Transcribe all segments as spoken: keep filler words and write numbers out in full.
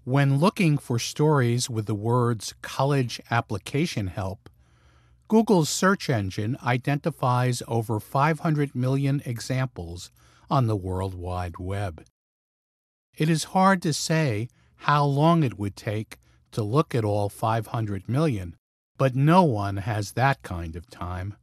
When looking for stories with the words college application help, Google's search engine identifies over five hundred million examples on the World Wide Web. It is hard to say how long it would take to look at all five hundred million, but no one has that kind of time.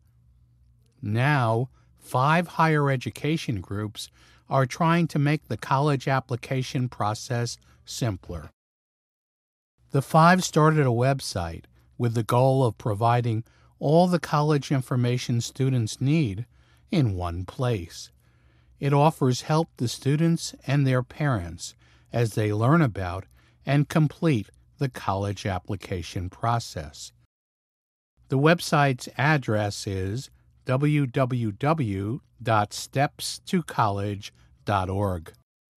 Now, five higher education groups are trying to make the college application process simpler. The five started a website with the goal of providing all the college information students need in one place. It offers help to students and their parents as they learn about and complete the college application process. The website's address is w w w dot steps to college dot org.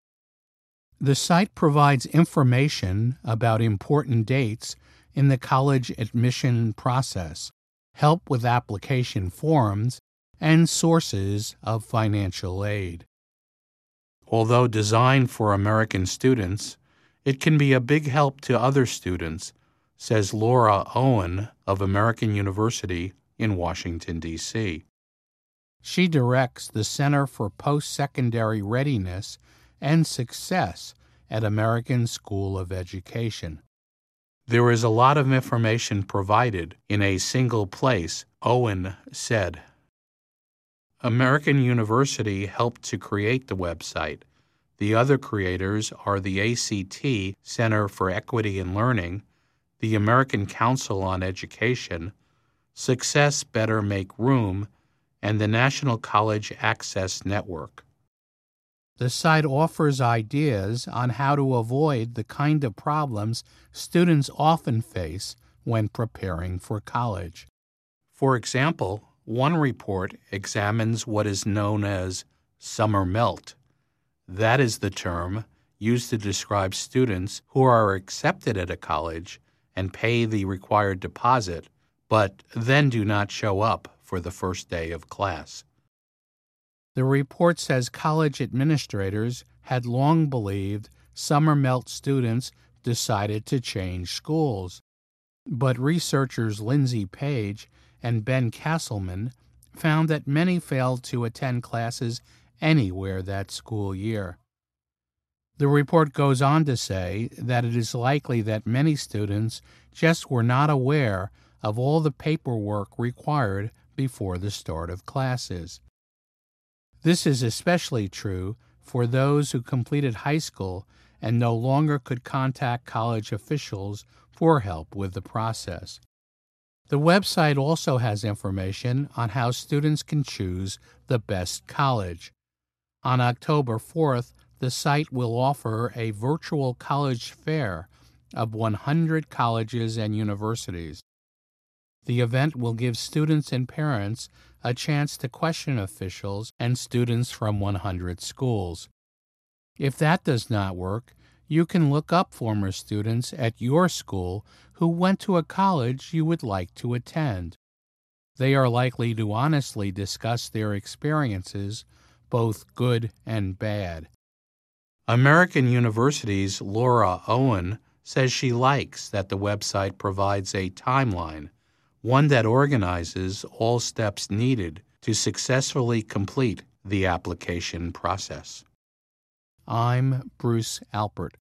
The site provides information about important dates in the college admission process, help with application forms, and sources of financial aid. Although designed for American students, it can be a big help to other students, says Laura Owen of American University in Washington, D C She directs the Center for Post-Secondary Readiness and Success at American School of Education. There is a lot of information provided in a single place, Owen said. American University helped to create the website. The other creators are the A C T Center for Equity in Learning, the American Council on Education, Success Better Make Room, and the National College Access Network. The site offers ideas on how to avoid the kind of problems students often face when preparing for college. For example, one report examines what is known as summer melt. That is the term used to describe students who are accepted at a college and pay the required deposit, but then do not show up for the first day of class. The report says college administrators had long believed summer melt students decided to change schools, but researchers Lindsay Page and Ben Castleman found that many failed to attend classes anywhere that school year. The report goes on to say that it is likely that many students just were not aware of all the paperwork required before the start of classes. This is especially true for those who completed high school and no longer could contact college officials for help with the process. The website also has information on how students can choose the best college. On October fourth, the site will offer a virtual college fair of one hundred colleges and universities. The event will give students and parents a chance to question officials and students from one hundred schools. If that does not work, you can look up former students at your school who went to a college you would like to attend. They are likely to honestly discuss their experiences, both good and bad. American University's Laura Owen says she likes that the website provides a timeline, one that organizes all steps needed to successfully complete the application process. I'm Bruce Alpert.